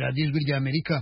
radiyo ijwi ry'Amerika.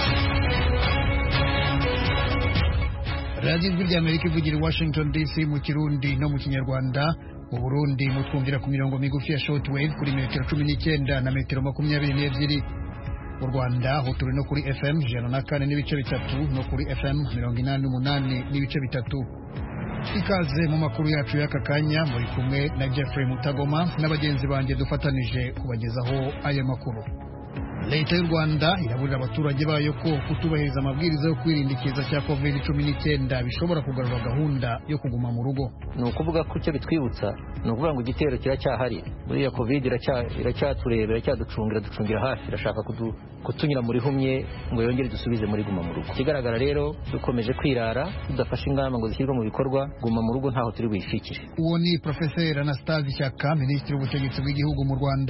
radiyo ijwi ry'Amerika ivugira i Washington DC mu Kirundi no mu Kinyarwanda. Mu Burundi mutwumvira ku mirongo migufi ya shortwave kuri metero 19 na metero 22. Mu Rwanda ho turi no kuri FM 104 n'ibice bitatu no kuri FM 88 n'ibice bitatu. Ikaze mu makuru yacu y'aka kanya, muri kumwe na Jeffrey Mutagoma n'abagenzi banjye dufatanije kubagezaho aya makuru. Leta y'u Rwanda iraburira abaturage bayo ko kutubahiriza amabwiriza yo kwirinda ikiza cya COVID-19 bishobora kugarura gahunda yo kuguma mu rugo. Ni ukuvuga ko icyo bitwibutsa ni ukuvuga ngo igitero kiracyahari, buriya COVID iracyatureba, iracyaducungira hafi, irashaka kutunyura muri humye ngo yongere dusubize muri guma mu rugo. Ikigaragara rero dukomeje kwirara, tudafashe ingamba ngo zishyirwe mu bikorwa, guma mu rugo ntaho turi buyishikire. Uwo ni Professor Anastase Shyaka, Minisitiri w'Ubutegetsi bw'Igihugu mu Rwanda.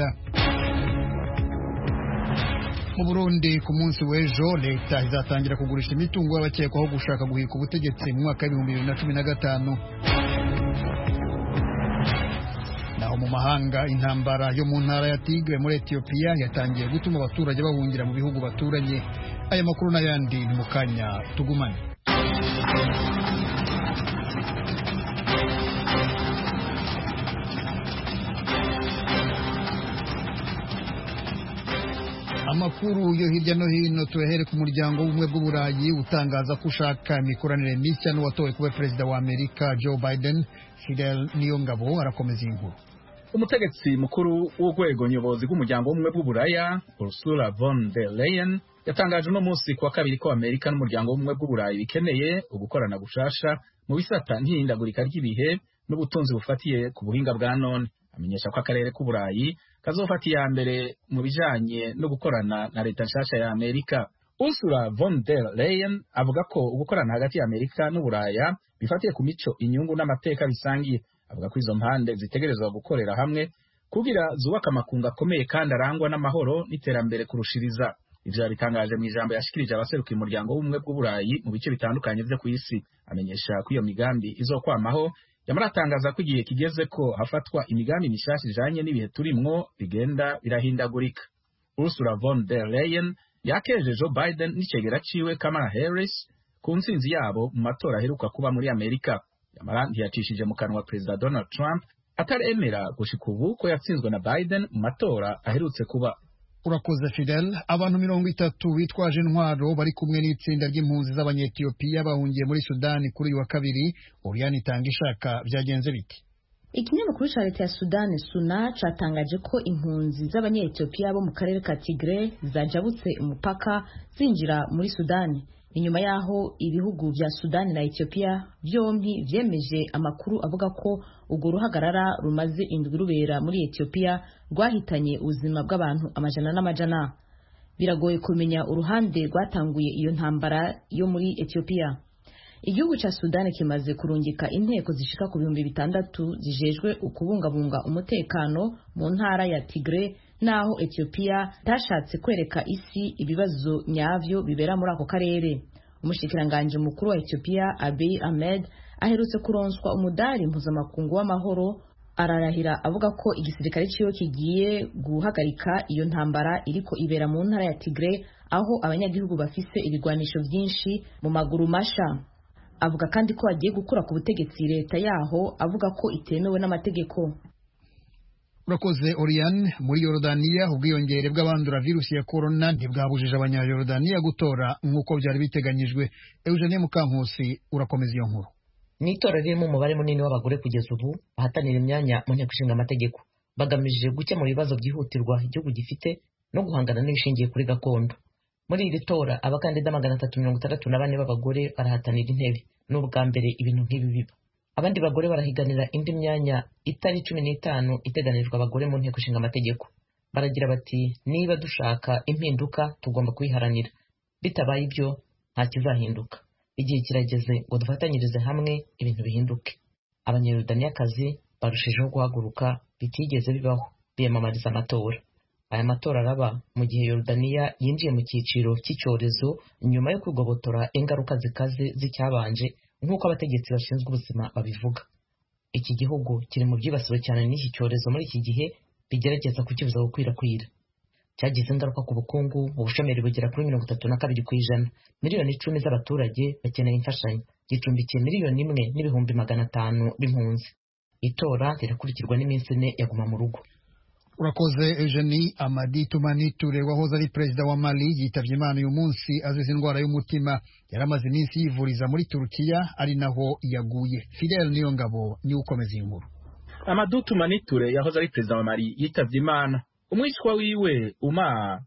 Mu Burundi ku munsi w'ejo leta izatangira kugurisha imitungo y'abakekwaho gushaka guhirika ubutegetsi mu mwaka w'ibihumbi 2015. Naho mu mahanga, intambara yo mu ntara ya Tigre muri Ethiopia yatangiye gutuma abaturage bahungira mu bihugu baturanye. Aya makuru n'ayandi ni mu kanya, tugumane. Amakuru yo hirya no hino tuyahere ku muryango w'ubumwe bw'Uburayi utangaza ko ushaka imikoranire mishya n'uwatowe kuba perezida wa Amerika Joe Biden. Fidel Niyongabo arakomeza inkuru. Umutegetsi mukuru w'urwego nyobozi rw'umuryango w'ubumwe bw'Uburaya Ursula von der Leyen yatangaje uno munsi kuwa kabiri ko Amerika n'umuryango w'ubumwe bw'Uburayi bikeneye ugukorana gushasha mu bisata nk'ihindagurika ry'ibihe n'ubutunzi bufatiye ku buhinga bwa none. Amenyesha ko akarere k'Uburayi kazofata iya mbere mu bijanye no gukorana na leta nshasha ya Amerika. Ursula von der Leyen avuga ko ugukorana hagati ya Amerika n'Uburaya bifatiye ku mico, inyungu n'amateka bisangiye. Avuga ko izo mpande zitegerezwa gukorera hamwe kugira zubaka amakungu akomeye kandi arangwa n'amahoro n'iterambere kurushiriza. Ivyo yabitangaje mu ijambo yashikirije abaserukiye umuryango w'ubumwe bw'Uburayi mu bice bitandukanye vyo kw'isi. Amenyesha ko iyo migambi izokwamaho, yamaratangaza ko igihe kigeze ko hafatwa imigambi mishasha ijanye n'ibihe turimwo bigenda birahindagurika. Ursula von der Leyen yakeje Joe Biden n'icegera ciwe Kamala Harris ku ntsinzi yabo mu matora aheruka kuba muri Amerika. Yamara ntiyacishije mu kanwa Perezida Donald Trump ataremera gushika ubu ko yatsinzwe na Biden mu matora aherutse kuba. Urakoze Fidel. Abantu 30 bitwaje intwaro bari kumwe n'itsinda ry'impunzi z'Abanyetiyopiya bahungiye muri Sudani kuri uyu wa kabiri. Oriane Itangishaka, byagenze biti? Ikinyamakuru ca leta ya Sudani Suna catangaje ko impunzi z'Abanyetiyopiya bo mu karere ka Tigre zajabutse umupaka zinjira muri Sudani. Inyuma yaho ibihugu vya Sudani na Ethiopia byombi vyemeje amakuru avuga ko urwo ruhagarara rumaze indwi rubera muri Ethiopia rwahitanye ubuzima bw'abantu amajana n'amajana. Biragoye kumenya uruhande rwatanguye iyo ntambara yo muri Ethiopia. Igihugu ca Sudani kimaze kurungika inteko zishika ku 600 zijejwe ukubungabunga umutekano mu ntara ya Tigre, naho Ethiopia tashatse kwereka isi ibibazo nyavyo bibera muri ako karere. Umushikiranganje mukuru wa Ethiopia Abiy Ahmed aherutse kuronswa umudari mpuzamakungu w'amahoro, ararahira avuga ko igisirikare ciyo kigiye guhagarika iyo ntambara iriko ibera mu ntara ya Tigre, aho abanyagihugu bafise ibigwanisho vyinshi mu maguru masha. Avuga kandi ko agiye gukura ku butegetsi leta yaho, avuga ko itemewe n'amategeko. Urakoze Oriane. Muri Yorodaniya ubwiyongere bw'abandura virusi ya corona ntibwabujije abanyayorodaniya gutora nk'uko byari biteganyijwe. Eugenie Mukankusi, urakomeza iyo nkuru. N'itora ririmo umubare munini w'abagore kugeza ubu bahatanira imyanya mu nteko ishinga amategeko, bagamije gukemura ibibazo byihutirwa igihugu gifite no guhangana n'ibishingiye kuri gakondo. Muri iri tora abakandida 364 b'abagore barahatanira intebe. N'ubwa mbere ibintu nk'ibi biba. Abandi bagore barahiganira indi myanya itari 15 iteganijwe abagore mu nteko ishinga amategeko. Baragira bati, niba dushaka impinduka tugomba kwiharanira, bitabaye ibyo nta kizahinduka. Igihe kirageze ngo dufatanyirize hamwe ibintu bihinduke. Abanyayorudaniyakazi barushijeho guhaguruka bitigeze bibaho, biyamamariza amatora. Aya matora araba mu gihe Yorodaniya yinjiye mu cyiciro cy'icyorezo nyuma yo kugobotora ingaruka zikaze z'icyabanje, nk'uko abategetsi bashinzwe ubuzima babivuga. Iki gihugu kiri mu byibasiwe cyane n'iki cyorezo muri iki gihe bigerageza kukibuza gukwirakwira. cyagize ingaruka ku bukungu, ubushomeri bugera kuri 32%. Miliyoni 10 z'abaturage bakeneye imfashanyo, gicumbikiye miliyoni 1,500,000 b'impunzi. Itora rirakurikirwa n'iminsi 4 yaguma mu rugo. Urakoze Eugenie. Amadi Toumani Touré wahoze ari perezida wa Mali yitavye Imana uyu munsi azize indwara y'umutima. Yaramaze iminsi yivuriza muri Turukiya ari naho yaguye. Fidel Niyongabo ni ukomeza inkuru. Amadou Toumani Touré yahoze ari perezida wa Mali yitavye Imana. Umwishwa wiwe Oumar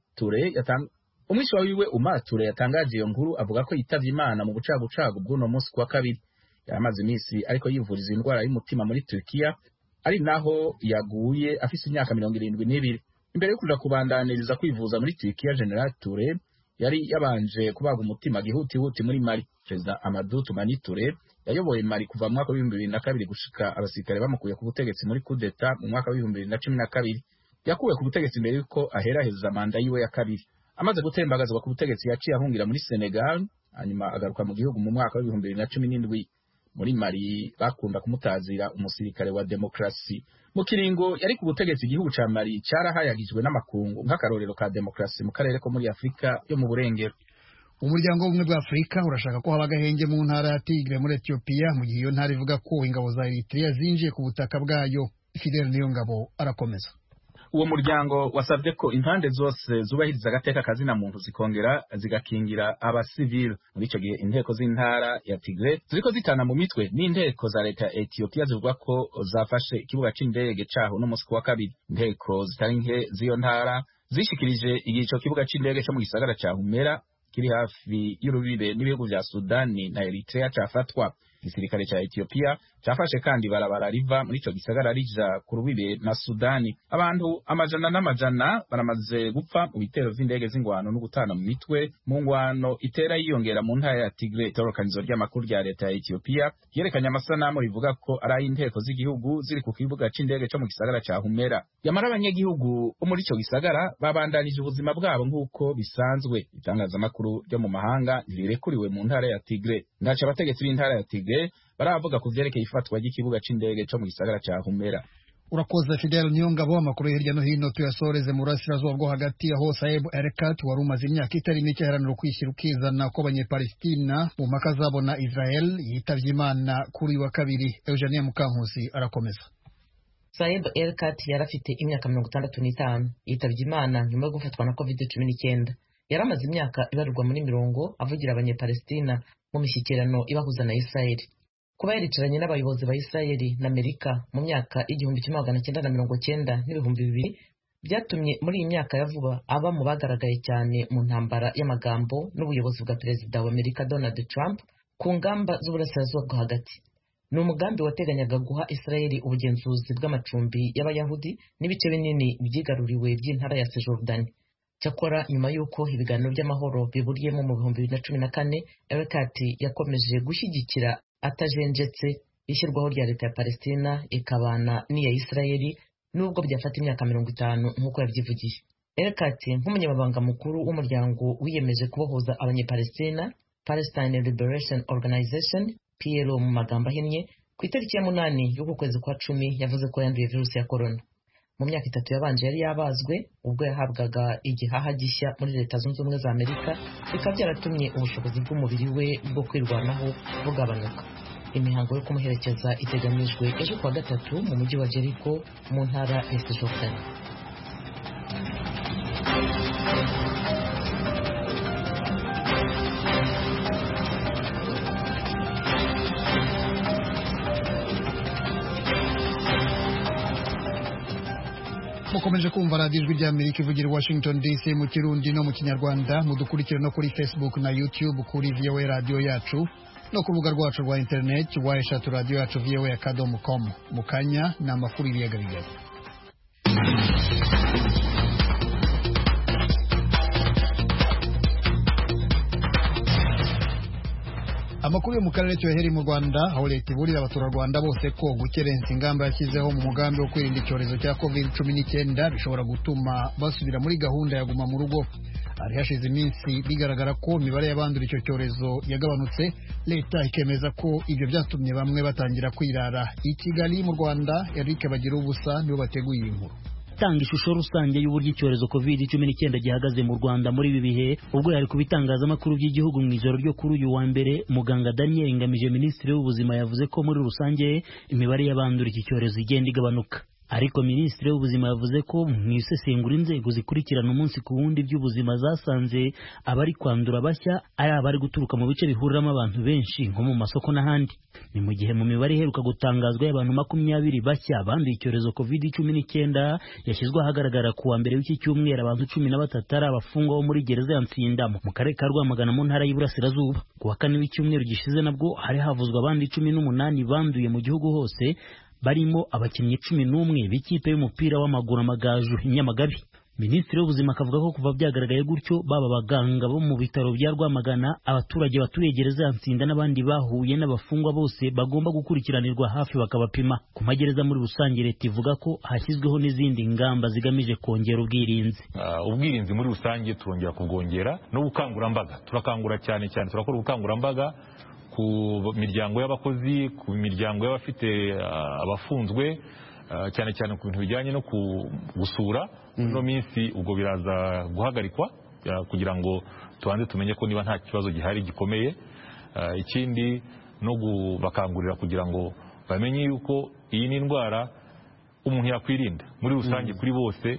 Touré yatangaje iyo nkuru avuga ko yitavye Imana mu bucagucagu bw'uno munsi kwa kabiri. Yaramaze iminsi ariko yivuriza indwara y'umutima muri Turukiya ari naho yaguye afise imyaka 72. Imbere yo kuja kubandaniriza kwivuza muri Turukiya, General Touré yari yabanje kubaga umutima gihutihuti muri Mali. Perezida Amadou Toumani Touré yayoboye Mali kuva mu mwaka wa 2002 gushika abasirikare bamukuye ku butegetsi muri coup d'etat mu mwaka wa 2012. Yakuwe ku butegetsi imbere yuko aheraheza manda yiwe ya kabiri. Amaze gutembagazwa ku butegetsi yaciye ahungira muri Senegal, hanyuma agaruka mu gihugu mu mwaka wa 2017. Muri Mali bakunda kumutazira umusirikare wa demokrasi. Mu kiringo yari ku butegetsi igihugu ca Mali carahayagijwe n'amakungu nk'akarorero ka demokrasi mu karere ko muri Afrika yo mu burengero. Umuryango w'ubumwe bwa Afrika urashaka ko haba agahenge mu ntara ya Tigre muri Ethiopia, mu gihe iyo ntara ivuga ko ingabo za Eritrea zinjiye ku butaka bwayo. Fidel Niyongabo arakomeza. Uwo muryango wasabye ko impande zose zubahiriza agateka kazina muntu zikongera zigakingira abasivile. Muri ico gihe inteko z'intara ya Tigre ziriko zitana mu mitwe n'inteko za leta ya Ethiopia zivuga ko zafashe ikibuga c'indege caho no musi wa kabiri. Inteko zitari nke z'iyo ntara zishikirije igico kibuga c'indege cyo mu gisagara ca Humera kiri hafi y'urubibe n'ibihugu vya Sudani na Eritrea cafatwa. Igisirikare ca Ethiopia cafashe kandi barabara riva muri ico gisagara rija ku rubibe na Sudani. Abantu amajana n'amajana baramaze gupfa mu bitero vy'indege z'ingwano no gutana mu mitwe mu ngwano itera yiyongera mu ntara ya Tigre. Itorokanizo ry'amakuru rya leta ya Ethiopia yerekanye amasanamu rivuga ko ari inteko z'igihugu ziri ku kibuga c'indege co mu gisagara ca Humera. Yamara abanyagihugu bo muri ico gisagara babandanije ubuzima bwabo nk'uko bisanzwe. Itangazamakuru ryo mu mahanga rirekuriwe mu ntara ya Tigre. Ndaca abategetsi b'intara ya Tigre baravuga ku vyerekeye ifatwa ry'ikibuga c'indege co mu gisagara ca Humera. Urakoze Fidel Niyongabo. Amakuru hirya no hino tuyasoreze mu burasirazuba bwo hagati, aho Saeb Erekat wari umaze imyaka itari mike iharanira ukwishyira ukizana kw'abanyepalestina mu mpaka zabo na Israel yitavye Imana kuri wa kabiri. Eugenie Mukankusi arakomeza. Saeb Erekat yari afite imyaka 65 yitavye Imana nyuma yo gufatwa na COVID-19. Yaramaze imyaka ibarurwa muri mirongo avugira abanyepalestina mu mishyikirano ibahuza na Israel. Kuba yaricaranye n'abayobozi ba Israel na Amerika mu myaka 1990 n'ibihumbi 2000 byatumye muri iyi myaka ya vuba aba mu bagaragaye cyane mu ntambara y'amagambo n'ubuyobozi bwa perezida wa Amerika Donald Trump ku ngamba z'uburasirazuba bwo hagati. Ni umugambi wateganyaga guha Israel ubugenzuzi bw'amacumbi y'abayahudi n'ibice binini byigaruriwe by'intara ya Cisjordani. Cyakora nyuma y'uko ibiganiro by'amahoro biburiyemo mu 2014, Erekat yakomeje gushyigikira atajenjetse ishyirwaho rya leta ya Palestina ikabana n'iya Israeli nubwo byafata imyaka 50 nk'uko yabyivugiye. Erekat nk'umunyamabanga mukuru w'umuryango wiyemeje kubohoza abanyepalestina, Palestine Liberation Organization PLO mu magambo ahinnye, ku itariki ya 8 y'uku kwezi kwa 10 yavuze ko yanduye virusi ya corona. Mu myaka 3 yabanje yari yabazwe ubwo yahabwaga igihaha gishya muri Leta Zunze Ubumwe za Amerika, bikaba byaratumye ubushobozi bw'umubiri we bwo kwirwanaho bugabanuka. Imihango yo kumuherekeza iteganijwe ejo kuwa 3 mu mujyi wa Jericho mu ntara ya Cisjordani. Mukomeje kumva radiyo ijwi ry'Amerika ivugira i Washington DC mu Kirundi no mu Kinyarwanda. Mudukurikire no kuri Facebook na YouTube kuri VOA Radio Yacu no ku rubuga rwacu rwa internet wayeshatu radio yacu voa.com. Mukanya na amakuru y'ibiyaga bigari. Amakuru yo mu karere cyoheri mu Rwanda, aho leta iburira abaturarwanda bose ko gukerensa ingamba yashyizeho mu mugambi wo kwirinda icyorezo cya COVID-19 bishobora gutuma basubira muri gahunda ya guma mu rugo. Hari hashize iminsi bigaragara ko imibare y'abandura icyo cyorezo yagabanutse, leta ikemeza ko ibyo byatumye bamwe batangira kwirara. I Kigali mu Rwanda, Eric Bagirubusa niwe bateguye inkuru. atanga ishusho rusange y'uburyo icyorezo COVID-19 gihagaze mu Rwanda muri ibi bihe ubwo yari ku bitangazamakuru by'igihugu mu ijoro ryo kuri uyu wa mbere. Muganga Daniel Ngamije, minisitiri w'ubuzima, yavuze ko muri rusange imibare y'abandura iki cyorezo igenda igabanuka. Ariko minisitiri w'ubuzima yavuze ko mu isesengura inzego zikurikirana umunsi ku wundi by'ubuzima zasanze abari kwandura bashya ari abari guturuka mu bice bihuriramo abantu benshi nko mu masoko n'ahandi. Ni mu gihe mu mibare iheruka gutangazwa y'abantu 20 bashya banduye icyorezo COVID-19 yashyizwe ahagaragara ku wa mbere w'iki cyumweru, abantu 13 ari abafungwa bo muri gereza ya Ntsinda mu karere ka Rwamagana mu ntara y'Iburasirazuba. Ku wa kane w'icyumweru gishize nabwo hari havuzwe abandi 18 banduye mu gihugu hose, barimo abakinnyi 11 b'ikipe y'umupira w'amaguru Amagaju Nyamagabe. Minisitiri w'ubuzima akavuga ko kuva byagaragaye gutyo baba abaganga bo mu bitaro bya Rwamagana, abaturage baturiye gereza ya Ntsinda n'abandi bahuye n'abafungwa bose bagomba gukurikiranirwa hafi bakabapima. Ku magereza muri rusange leta ivuga ko hashyizweho n'izindi ngamba zigamije kongera ubwirinzi. Ubwirinzi muri rusange turongera kubwongera no gukangurambaga. Turakangura cyane turakora ubukangurambaga ku miryango y'abakozi, ku miryango y'abafite abafunzwe, cyane ku bintu bijyanye no gusura. No minsi ubwo biraza guhagarikwa kugira ngo tubanze tumenye ko niba nta kibazo gihari gikomeye. Ikindi no bakangurira kugira ngo bamenye yuko iyi ni indwara umuntu yakwirinda muri rusange kuri bose.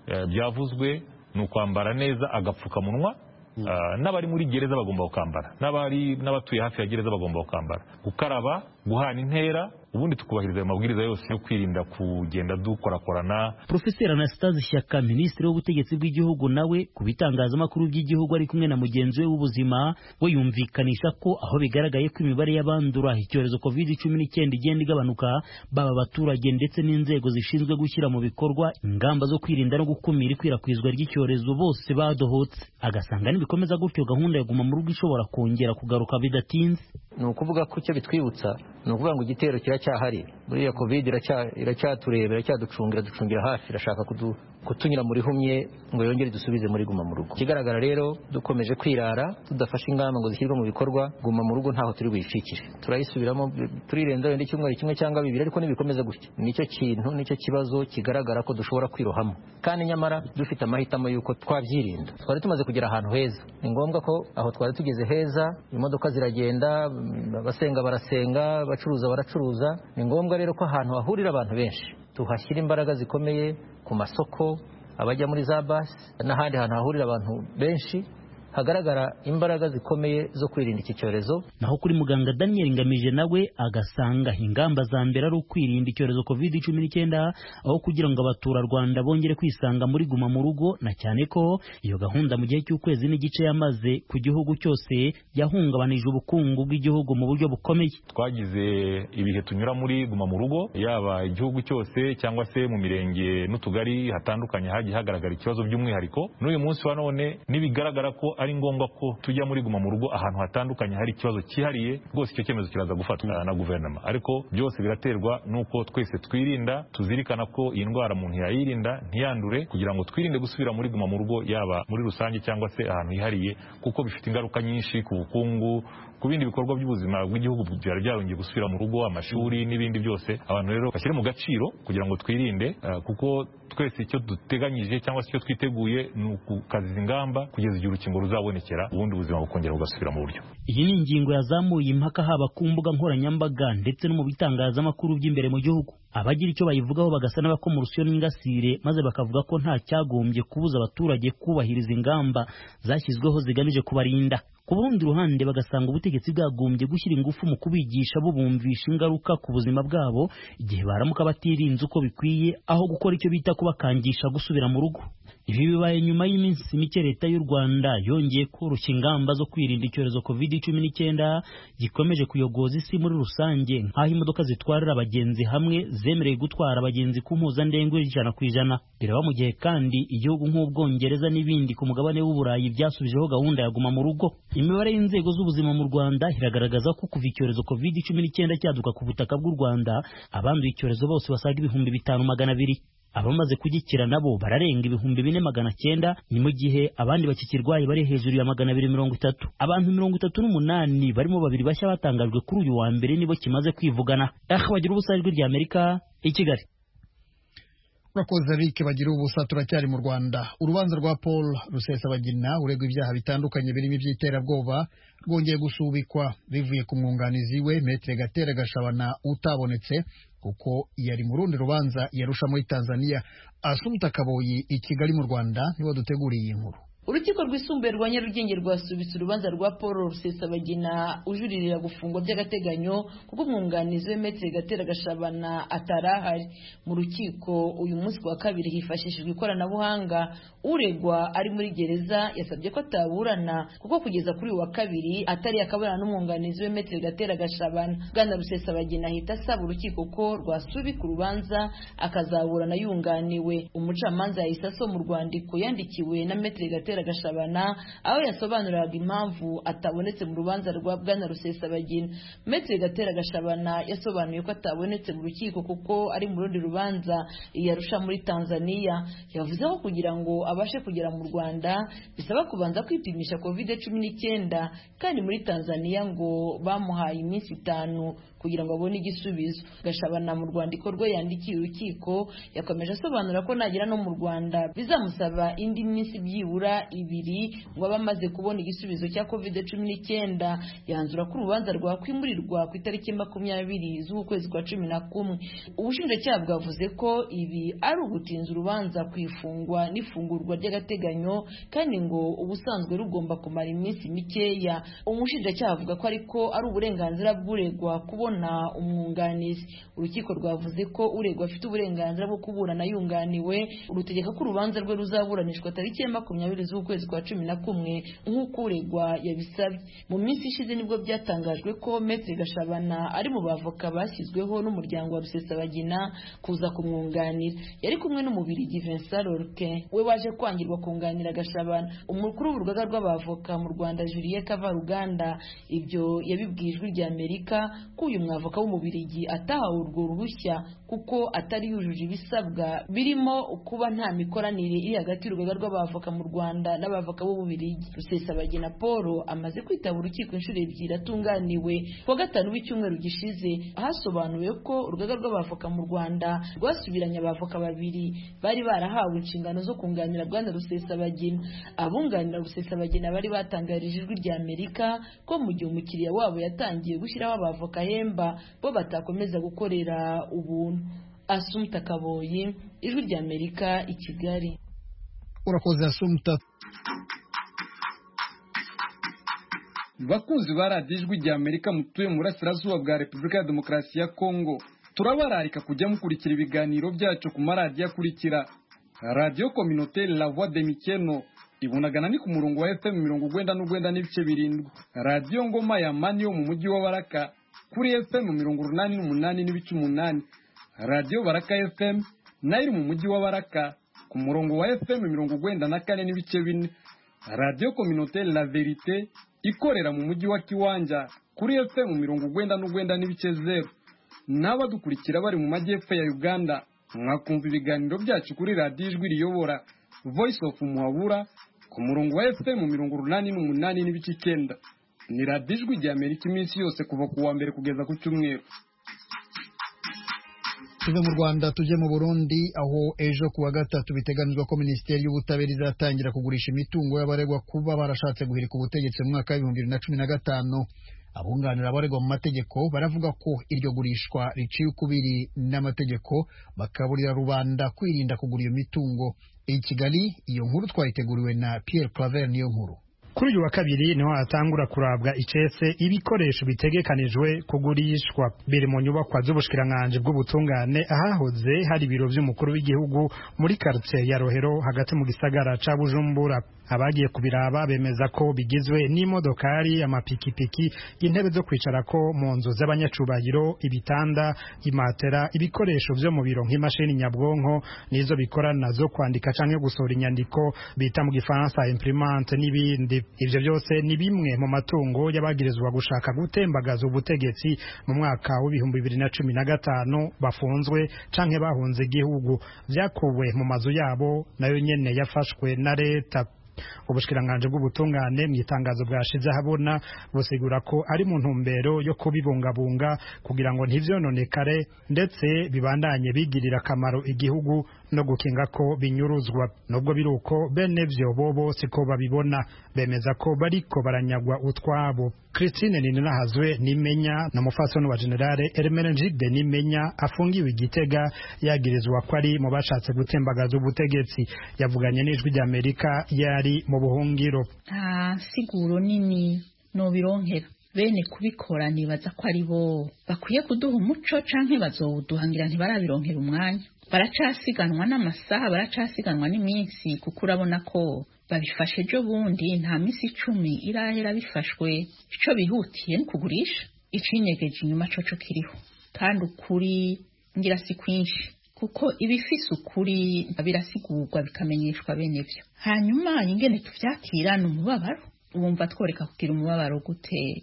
Byavuzwe ni ukwambara neza agapfukamunwa, n'abari muri gereza bagomba gukambara, n'abatuye hafi ya gereza bagomba gukambara, gukaraba, guhana intera, ubundi tukubahiriza amabwiriza yose yo kwirinda kugenda dukorakorana. Profeseri Anastase Shyaka, minisitiri w'ubutegetsi bw'igihugu, nawe ku bitangazamakuru by'igihugu ari kumwe na mugenzi we w'ubuzima, we yumvikanisha ko aho bigaragaye ko imibare y'abandura icyorezo COVID-19 igenda igabanuka, baba abaturage ndetse n'inzego zishinzwe gushyira mu bikorwa ingamba zo kwirinda no gukumira ikwirakwizwa ry'icyorezo bose badohotse. Agasanga nibikomeza gutyo gahunda ya guma mu rugo ishobora kongera kugaruka bidatinze. Ni ukuvuga ko icyo bitwibutsa ni ukuvuga ngo igitero kiracyahari. Buriya COVID iracyatureba, iracyaducungira hafi, irashaka kutunyura muri humye ngo yongere dusubize muri guma mu rugo. Kigaragara rero dukomeje kwirara tudafashe ingamba ngo zishyirwe mu bikorwa, guma mu rugo ntaho turi buyishikire. Turayisubiramo turirenza wenda icyumweru kimwe cyangwa bibiri, ariko nibikomeza gutyo nicyo kibazo kigaragara ko dushobora kwirohamo. Kandi nyamara dufite amahitamo y'uko twabyirinda. Twari tumaze kugera ahantu heza, ni ngombwa ko aho twari tugeze heza, imodoka ziragenda, abasenga barasenga, abacuruza baracuruza. Ni ngombwa rero ko ahantu hahurira abantu benshi tuhashyira imbaraga zikomeye, ku masoko, abajya muri za basi n'ahandi hantu hahurira abantu benshi hagaragara imbaraga zikomeye zo kwirinda iki cyorezo. Naho kuri muganga Daniel Ngamije nawe agasanga ingamba za mbere ari ukwirinda icyorezo COVID-19 aho kugira ngo abaturarwanda bongere kwisanga muri guma mu rugo, na cyane ko iyo gahunda mu gihe cy'ukwezi n'igice yamaze ku gihugu cyose yahungabanije ubukungu bw'igihugu mu buryo bukomeye. Twagize ibihe tunyura muri guma mu rugo, yaba igihugu cyose cyangwa se mu mirenge n'utugari hatandukanye hagiye hagaragara ikibazo by'umwihariko. N'uyu munsi wa none nibigaragara ko ari ngombwa ko tujya muri guma mu rugo ahantu hatandukanye hari ikibazo cyihariye, rwose icyo cyemezo kiraza gufatwa na guverinoma. Ariko byose biraterwa nuko twese twirinda, tuzirikana ko iyi ndwara umuntu yayirinda ntiyandure, kugira ngo twirinde gusubira muri guma mu rugo, yaba muri rusange cyangwa se ahantu hihariye, kuko bifite ingaruka nyinshi ku bukungu, ku bindi bikorwa by'ubuzima bw'igihugu byari byarongeye gusubira mu rugo, amashuri n'ibindi byose. Abantu rero bashyire mu gaciro kugira ngo twirinde, kuko twese icyo duteganyije cyangwa se icyo twiteguye ni ukukaziza ingamba kugeza igihe urukingo ruzabonekera, ubundi ubuzima bukongera bugasubira mu buryo. Iyi ni ingingo yazamuye impaka haba ku mbuga nkoranyambaga ndetse no mu bitangazamakuru by'imbere mu gihugu. Abagira icyo bayivugaho bagasa n'abakoma urusyo n'ingasire, maze bakavuga ko nta cyagombye kubuza abaturage kubahiriza ingamba zashyizweho zigamije kubarinda. Ku rundi ruhande bagasanga ubutegetsi bwagombye gushyira ingufu mu kubigisha bubumvisha ingaruka ku buzima bwabo igihe baramuka batirinze uko bikwiye, aho gukora icyo bita kubakangisha gusubira mu rugo. Ibi bibaye nyuma y'iminsi mike Leta y'u Rwanda yongeye koroshya ingamba zo kwirinda icyorezo COVID-19 gikomeje kuyogoza isi muri rusange, nk'aho imodoka zitwarira abagenzi hamwe zemereye gutwara abagenzi ku mpuzandengo y'100%. Biraba mu gihe kandi igihugu nk'Ubwongereza n'ibindi ku mugabane w'Uburayi byasubijeho gahunda ya guma mu rugo. Imibare y'inzego z'ubuzima mu Rwanda iragaragaza ko kuva icyorezo COVID-19 cyaduka ku butaka bw'u Rwanda, abanduye icyorezo bose basaga 5,200. Abamaze kugikira nabo bararenga 4,900, ni mu gihe abandi bakikirwaye bari hejuru ya 230. Abantu 38 barimo 2 bashya batangajwe kuri uyu wa mbere nibo kimaze kwivugana. Bagira ubusajwi rya Amerika i Kigali. urakoze Eric bagira ubusa. turacyari mu Rwanda. Urubanza rwa Paul Rusesabagina uregwa ibyaha bitandukanye birimo iby'iterabwoba rwongeye gusubikwa bivuye ku mwunganizi we Maître Gatera Gashabana utabonetse kuko yari mu rundi rubanza yarusha muri Tanzania. Asumta Kaboyi i Kigali mu Rwanda niwe duteguriye iyi nkuru. Urukiko rwisumbuye rwa Nyarugenge rwasubitse urubanza rwa Paul Rusesabagina ujuririra gufungwa by'agateganyo kuko umwunganizi we Maître Gatera Gashabana atarahari mu rukiko. Uyu munsi wa kabiri hifashishijwe ikoranabuhanga, uregwa ari muri gereza yasabye ko ataburana kuko kugeza kuri wa kabiri atari akaburana n'umwunganizi we Maître Gatera Gashabana. Bwana Rusesabagina ahita asaba urukiko ko rwasubika urubanza akazaburana yunganiwe. Umucamanza yahise asoma urwandiko yandikiwe na Maître Gatera Gashabana aho yasobanuraga impamvu atabonetse mu rubanza rwa Bwana Rusesabagina. Maître Gatera Gashabana yasobanuye ko atabonetse mu rukiko kuko ari mu rundi rubanza yarusha muri Tanzania. Yavuze ko kugira ngo abashe kugera mu Rwanda bisaba kubanza kwipimisha COVID-19 kandi muri Tanzania ngo bamuhaye iminsi 5 kugira ngo abone igisubizo. Gashabana mu rwandiko rwe yandikiye urukiko yakomeje asobanura ko nagera no mu Rwanda bizamusaba indi minsi byibura 2 ngo abamaze kubona igisubizo cya COVID-19. Yanzura ko urubanza rwakwimurirwa ku itariki 20 z'ukwezi kwa 11. Ubushinjacyaha bwavuze ko ibi ari ugutinza urubanza kwifungwa n'ifungurwa ry'agateganyo kandi ngo ubusanzwe rugomba kumara iminsi mikeya. Umushinjacyaha avuga ko ariko ari uburenganzira bw'uregwa kubona umwunganizi. Urukiko rwavuze ko uregwa afite uburenganzira bwo kuburana yunganiwe, urutegeka ko urubanza rwe ruzaburanishwa tariki 20 z'ukwezi kwa 11 nk'uko uregwa yabisabye. Mu minsi ishize nibwo byatangajwe ko Maître Gashabana ari mu bavoka bashyizweho n'umuryango wa Rusesabagina kuza kumwunganira. Yari kumwe n'umubirigi Vincent Lorque we waje kwangirwa kunganira Gashabana. Umukuru w'urugaga rw'abavoka mu Rwanda Julien Kavaruganda ibyo yabibwijwe rya Amerika ko uyu mwavoka w'umubirigi atahawe urwo ruhushya kuko atari yujuje ibisabwa birimo kuba nta mikoranire iri hagati y'urugaga rw'abavoka mu Rwanda n'abavoka b'ububirigi. Rusesabagina Paul amaze kwitaba urukiko inshuro 2 atunganiwe. Kuwa gatanu w'icyumweru gishize hasobanuye ko urugaga rw'abavoka mu Rwanda rwasubiranye abavoka 2 bari barahawe inshingano zo kunganira Bwana Rusesabagina. Abunganira Rusesabagina bari batangarije ijwi rya Amerika ko mu gihe umukiriya wabo yatangiye gushyiraho abavoka hemba bo batakomeza gukorera ubuntu. Asumta Kaboyi, ijwi rya Amerika i Kigali. Urakoze Asumta. Bakunzi ba radiyo ijwi rya Amerika mutuye mu burasirazuba bwa Repubulika ya Demokarasi ya Kongo, turabararika kujya mukurikira ibiganiro byacu ku maradiyo akurikira: Radio Communautaire La Voix de Mikeno ibunagana ni ku murongo wa FM 99.7, Radio Ngoma ya Mani yo mu mujyi wa Baraka kuri FM 88.8, Radio Baraka FM nayo mu mujyi wa Baraka ku murongo wa FM 94.4, Radio Communautaire La Verite ikorera mu mujyi wa Kiwanja kuri FM 99.0. N'abadukurikira bari mu majyepfo ya Uganda mwakumva ibiganiro byacu kuri radiyo ijwi riyobora Voice of Muhabura ku murongo wa FM 88.9. Ni radiyo ijwi rya Amerika iminsi yose kuva ku wa mbere kugeza ku cyumweru. Tuve mu Rwanda tujye mu Burundi aho ejo kuwa gatatu biteganijwe ko Minisiteri y'Ubutabera izatangira kugurisha imitungo y'abaregwa kuba barashatse guhirika ubutegetsi mu mwaka wa 2015. Abunganira abaregwa mu mategeko baravuga ko iryo gurishwa riciye ukubiri n'amategeko bakaburira rubanda kwirinda kugura iyo mitungo. I Kigali iyo nkuru twayiteguriwe na Pierre Claver niyo nkuru. Kuri uyu wa kabiri niho hatangura kurabwa icese ibikoresho bitegekanijwe kugurishwa biri mu nyubakwa z'ubushikiranganje bw'ubutungane ahahoze hari ibiro by'umukuru w'igihugu muri quartier ya Rohero hagati mu gisagara ca Bujumbura. Abagiye kubiraba bemeza ko bigizwe n'imodokari, amapikipiki, intebe zo kwicarako mu nzu z'abanyacubahiro, ibitanda, imatera, ibikoresho byo mu biro nk'imashini nyabwonko nizo bikorana zo kwandika canke gusohora inyandiko bita mu gifaransa imprimante n'ibindi. Ivyo byose ni bimwe mu matungo yabagirizwa gushaka gutembagaza ubutegetsi mu mwaka wa 2015 bafunzwe canke bahunze igihugu, vyakuwe mu mazu yabo nayo nyene yafashwe na leta. ubushikiranganje bw'ubutungane mu itangazo bwashize habona busigura ko ari mu ntumbero yo kubibungabunga kugira ngo ntivyononekare ndetse bibandanye bigirira akamaro igihugu no gukinga ko binyuruzwa. Nubwo biruko bene vyo bobo siko babibona, bemeza ko bariko baranyagwa utwabo. Christine Ninahazwe Nimenya na mufasoni wa Generale Hermenegilde Nimenya afungiwe Igitega yagirizwa ko ari mu bashatse gutembagaza ubutegetsi. Yavuganye n'ijwi rya Amerika yari mu buhungiro. Siguro nini no bironkera bene kubikora nibaza ko ari bo bakwiye kuduha umuco canke bazowuduhangira ntibarabironkera umwanya. Baracasiganwa n'amasaha, baracasiganwa n'iminsi, kuko urabona ko babifashe ejo bundi nta minsi 10 irahera bifashwe. Ico bihutiye ni kugurisha icinyegeje inyuma coco kiriho, kandi ukuri ngira si kwinshi kuko ibifise ukuri birasigurwa bikamenyeshwa bene vyo. Hanyuma ingene tuvyakira n'umubabaro, wumva tworeka kugira umubabaro gute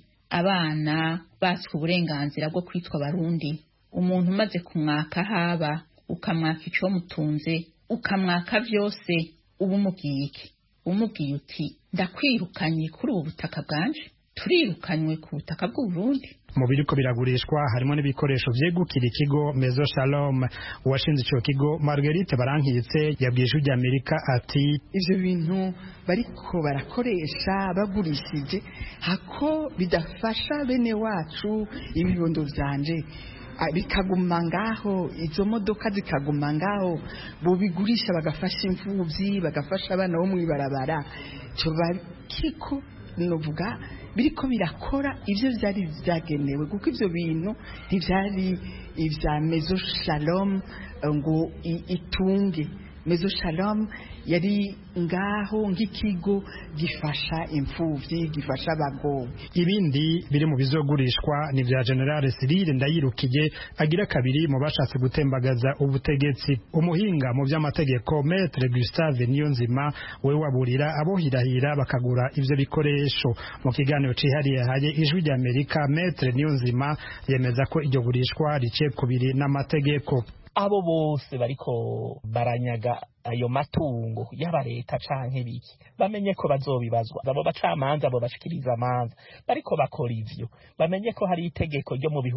abana batswe uburenganzira bwo kwitwa Barundi. Umuntu umaze kumwaka haba ukamwaka ico mutunze ukamwaka vyose, ubu umubwiye iki? Umubwiye uti ndakwirukanye kuri ubu butaka bwanje, turirukanywe ku butaka bw'u Burundi. Mu biriko biragurishwa harimo n'ibikoresho vyegukira ikigo Mezo Shalom. Uwashinze ico kigo Marguerite Barankitse yabwije ujya Amerika ati ivyo bintu bariko barakoresha bagurishije hako bidafasha bene wacu ibibondo vyanje bikaguma ngaho, izo modoka zikaguma ngaho, bo bigurisha bagafasha imfuvyi, bagafasha abana bo mwibarabara. Cyo bakiko novuga biriko birakora ivyo vyari vyagenewe, kuko ivyo bintu ntivyari ivya Mezo Shalom ngo itunge. Mezo Shalom yari ngaho nk'ikigo gifasha imfuvyi, gifasha abagowe. Ibindi biri mu bizogurishwa ni vya General Cyril Ndayirukiye agira kabiri mu bashatse gutembagaza ubutegetsi. Umuhinga mu vy'amategeko Maître Gustave Niyonzima we waburira abohirahira bakagura ivyo bikoresho. Mu kiganiro cihariye haye ijwi rya Amerika, Maître Niyonzima yemeza ko iryo gurishwa rice kubiri n'amategeko. Abo bose bariko baranyaga ayo matungo yaba leta canke biki bamenye ko bazobibazwa. Abo bacamanza abo bashikiriza amanza bariko bakora ivyo bamenye ko hari itegeko ryo mu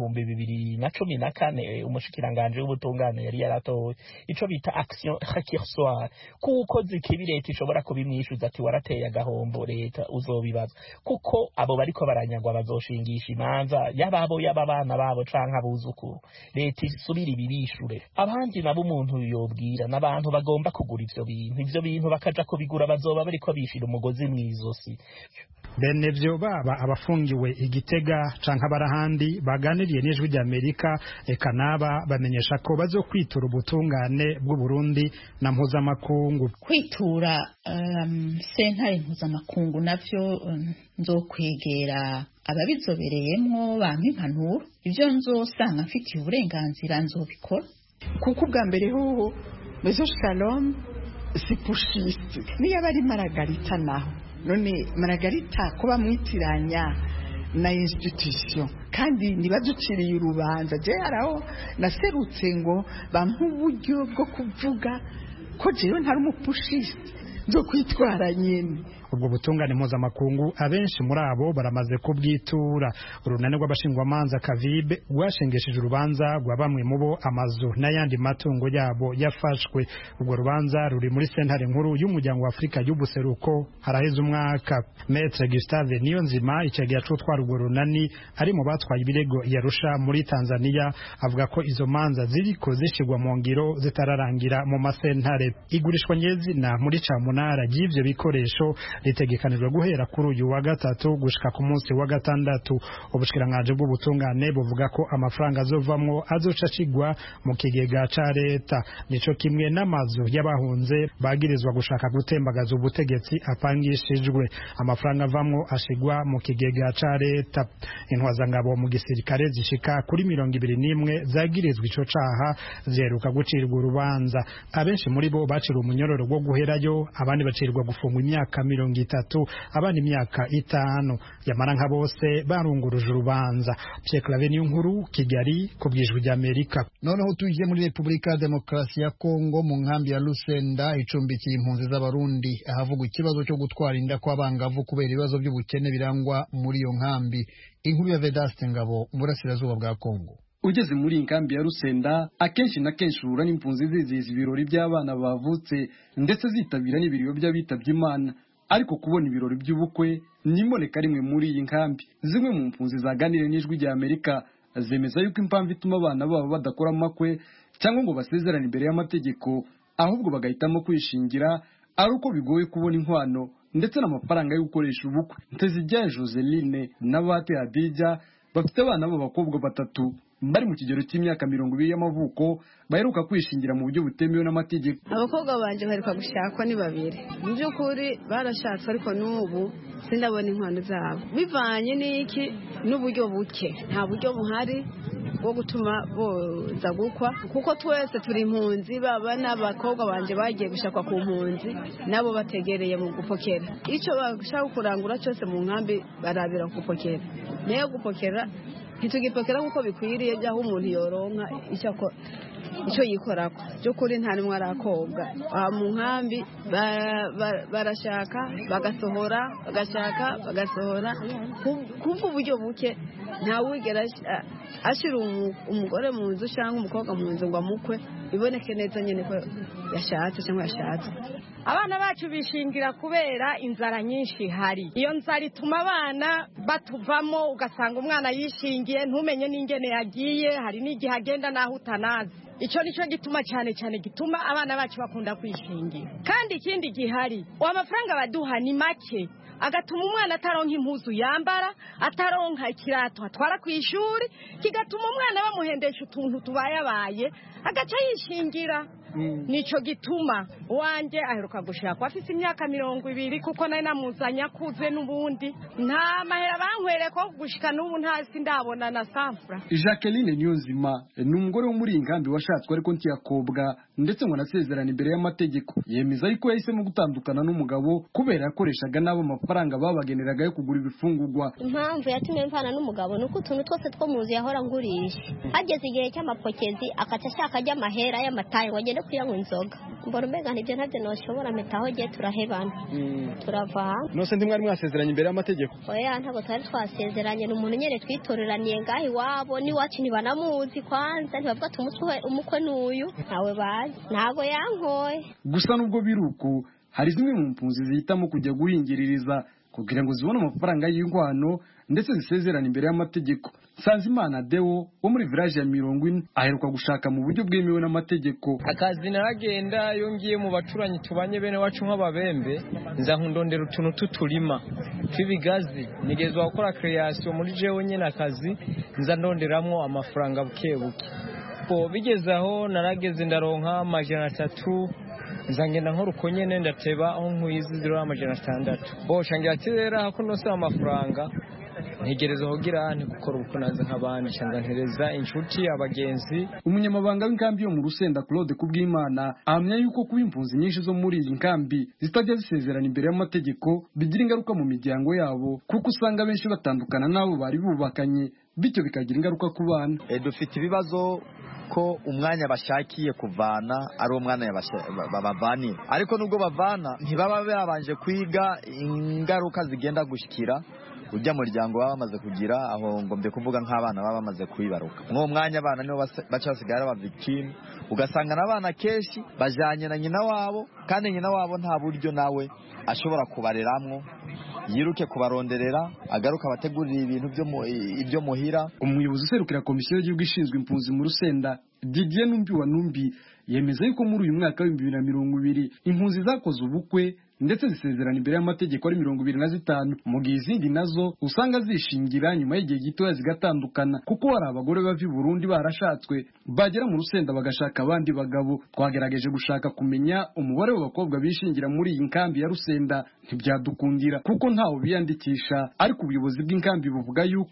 2014 umushikiranganje w'ubutungane yari yaratoye ico bita action récursoire, kuko zikibi leta ishobora kubimwishuza ati warateye agahombo leta uzobibazwa, kuko abo bariko baranyagwa bazoshingisha imanza yababo y'ababana babo canke abuzukuru. Leta isubira ibibishure abandi nabo umuntu yobwira n'abantu bagomba kugura ivyo bintu bakaja kubigura bazoba bariko bishira umugozi mwizosi. Bene vyo baba abafungiwe Igitega canke abarahandi baganiriye n'ijwi rya Amerika eka naba bamenyesha ko bazokwitura ubutungane bw'u Burundi na mpuzamakungu. Kwitura sentare mpuzamakungu navyo nzokwegera ababizobereyemwo bampa impanuro, ivyo nzosanga mfitiye uburenganzira nzobikora. Kuko bwa mbere hoho Mezo Shalom si pushiste niyo bari Margarita naho none Margarita kuba mwitiranya na institution kandi nibaduciriye urubanza. Je haraho naserutse ngo bampa uburyo bwo kuvuga ko jewe ntari umupushiste nzo kwitwara nyene. Ubwo butungane mpuzamakungu abenshi muri abo baramaze kubwitura. Urunane rw'abashingwamanza Kavibe rwashengesheje urubanza rwa bamwe mu bo amazu n'ayandi matungo yabo yafashwe. Ubwo rubanza ruri muri sentare nkuru y'umuryango wa Afrika y'ubuseruko haraheze umwaka. Maître Gustave Niyonzima icagiye cutwara urwo runani ari mu batwaye ibirego yarusha muri Tanzania, avuga ko izo manza ziriko zishigwa mu ngiro zitararangira mu masentare. Igurishwa nyezina muri camunara y'ivyo bikoresho ritegekanijwe guhera kuri uyu wa gatatu gushika ku munsi wa gatandatu. Ubushikiranganje bw'ubutungane buvuga ko amafaranga azovamwo azoca cigwa mu kigega ca leta, nico kimwe n'amazu y'abahunze bagirizwa gushaka gutembagaza ubutegetsi apangishijwe. Amafaranga avamwo ashigwa mu kigega ca leta. Intwazangabo mu gisirikare zishika kuri 21 zagirizwa ico caha ziheruka gucirwa urubanza. Abenshi muri bo bacira umunyororo wo guherayo, abandi bacirwa gufungwa imyaka 20 30 abandi imyaka 5 yamara nka bose barunguruje urubanza. Pierre Claver Niyonkuru, Kigali, kubwijwe rya Amerika. Noneho tuje muri Republika Demokarasi ya Kongo mu nkambi ya Lusenda icumbikiye impunzi z'abarundi ahavuga ikibazo cyo gutwara inda kw'abangavu kubera ibibazo by'ubukene birangwa muri iyo nkambi. Inkuru ya Vedaste Ngabo, Burasirazuba bwa Kongo. Ugeze muri inkambi ya Lusenda akenshi na kenshi urura n'impunzi zizihiza ibirori by'abana bavutse ndetse zitabira n'ibiriro by'abitabye Imana, ariko kubona ibirori by'ubukwe nimboneka rimwe muri iyi nkambi. Zimwe mu mpunzi zaganiriye n'ijwi rya Amerika zemeza yuko impamvu ituma abana babo badakora amakwe cyangwa ngo basezerane imbere y'amategeko ahubwo bagahitamo kwishingira ari uko bigoye kubona inkwano ndetse n'amafaranga yo gukoresha ubukwe. Ntezijya Joseline na Bate Adija bafite abana b'abakobwa 3 bari mu kigero cy'imyaka 20 y'amavuko baheruka kwishingira mu buryo butemewe n'amategeko. Abakobwa banje baheruka gushakwa ni 2. Mu by'ukuri barashatse ariko n'ubu sindabona inkwano zabo bivanye n'iki n'uburyo buke. Nta buryo buhari bwo gutuma boza gukwa kuko twese turi impunzi, baba n'abakobwa banje bagiye gushakwa ku mpunzi nabo bategereye mu gupokera. Icyo bashaka kurangura cyose mu nkambi barabira gupokera. Niyo gupokera ntitugipokera kuko bikwiriye byaho umuntu yoronka icyo yikorako. By'ukuri nta nimwe arakobwa mu nkambi barashaka bagasohora bagashaka bagasohora kubwo uburyo buke. Nta wigera ashira umugore mu nzu cyangwa umukobwa mu nzu ngo amukwe biboneke neza nyine ko yashatse cyangwa yashatse. Abana bacu bishingira kubera inzara nyinshi hari. Iyo nzara ituma abana batuvamo, ugasanga umwana yishingiye ntumenye n'ingene yagiye, hari n'igihe agenda naho utanazi. Icyo nicyo gituma cyane gituma abana bacu bakunda kwishingira. Kandi ikindi gihari, amafaranga baduha ni make, agatuma umwana ataronka impuzu yambara, ataronka ikirato atwara ku ishuri, kigatuma umwana bamuhendesha utuntu tubayabaye agaca yishingira. Nico gituma wanje aheruka gushaka afite imyaka 20 kuko nari namuzanya kuze n'ubundi nta mahera bankwere ko gushika n'ubu ntasi ndabona na safra. Jacqueline Niyonzima ni umugore wo muri inkambi washatswe ariko ntiyakobwa ndetse ngo nasezerana imbere y'amategeko. Yemeza yuko yahisemo gutandukana n'umugabo kubera yakoreshaga nabo amafaranga babageneraga yo kugura ibifungurwa. Impamvu yatumye mvana n'umugabo nuko utuntu twose two muzi yahora ngurisha, hageze igihe cy'amapokezi akaca ashaka ajya amahera y'amatayi wagende kuyanywa inzoga. Mbona umenga ntibyo ntabyo noshobora metaho giye turahebana turava. Nose ndi mwari mwasezeranye imbere y'amategeko? Oya ntabwo twari twasezeranye, n'umuntu nyene twitoreraniye ngaho iwabo ni wacu ntibanamuzi kwanza ntibavuga umukwe n'uyu ntawe bazi, ntago yankoye. Gusa nubwo biruko hari zimwe mu mpunzi zihitamo kujya guhingiririza kugira ngo zibone amafaranga y'inkwano ndetse zisezerana imbere y'amategeko. Sanzimana Deo wo muri village ya 40 aheruka gushaka mu buryo bwemewe n'amategeko. Akazi naragenda yongiye mu baturanyi tubanye bene wacu nk'ababembe nza nkundondera utuntu tuturima twibigazi nigezwa gukora creation muri jewe nyene akazi nza ndonderamwo amafaranga bukebuke. Po bigezaho narageze ndaronka 300 nzangenda nk'uruko nyene ndateba aho nkwizi 600. Bo shangira tera hako no sa amafaranga ntegereza hogira nti gukora ubukonaza nk'abandi cyangwa ntereza inshuti abagenzi. Umunyamabanga w'inkambi yo mu Rusenda Claude Kubwimana ahamya yuko kuba impunzi nyinshi zo muri iyi nkambi zitajya zisezerana imbere y'amategeko bigira ingaruka mu miryango yabo kuko usanga benshi batandukana nabo bari bubakanye, bityo bikagira ingaruka ku bana. Dufite ibibazo ko umwanya bashakiye kuvana ari umwana babavanira, ariko nubwo bavana ntibaba babanje kwiga ingaruka zigenda gushikira ujya muryango baba bamaze kugira aho ngombye kuvuga nk'abana baba bamaze kwibaruka. Mwo mwanya abana nibo bacasigara aba victim, ugasanga n'abana keshi bajanye na nyina wabo kandi nyina wabo nta buryo nawe ashobora kubareramwo, yiruke kubaronderera agaruka abategurira ibintu ibyo muhira. Umuyobozi userukira komisiyo y'igihugu ishinzwe impunzi mu Rusenda Didier Numbi wa Numbi yemeza yuko muri uyu mwaka wa 2020 impunzi zakoze ubukwe ndetse zisezerana imbere y'amategeko ari 25, mu gihe izindi nazo usanga zishingira nyuma y'igihe gitoya zigatandukana kuko hari abagore bava i Burundi barashatswe bagera mu Rusenda bagashaka abandi bagabo. Twagerageje gushaka kumenya umubare w'abakobwa bishingira muri iyi nkambi ya Rusenda ntibyadukundira kuko ntawo biyandikisha, ariko ubuyobozi bw'inkambi buvuga yuko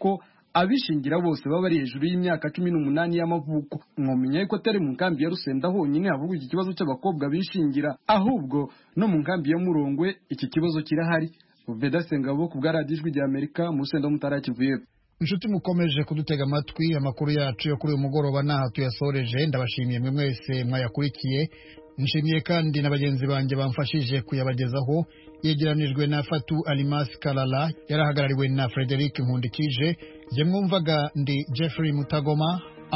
abishingira bose baba bari hejuru y'imyaka 18 y'amavuko. Mwomenya ko atari mu nkambi ya Rusenda honyine havugwa iki kibazo cy'abakobwa bishingira, ahubwo no mu nkambi ya Murongwe iki kibazo kirahari. Veda Sengabo ku bwa Radio Ijwi ry'Amerika mu Rusenda Mutarakivuye. Inshuti mukomeje kudutega amatwi, amakuru yacu yo kuri uyu mugoroba naha tuyasoreje. Ndabashimiye mwe mwese mwayakurikiye. Nshimiye kandi na bagenzi banjye bamfashije kuyabagezaho. Yegeranijwe na Fatu Alimas Kalala, yarahagarariwe na Frederic Nkundikije. Je mwumvaga ndi Jeffrey Mutagoma.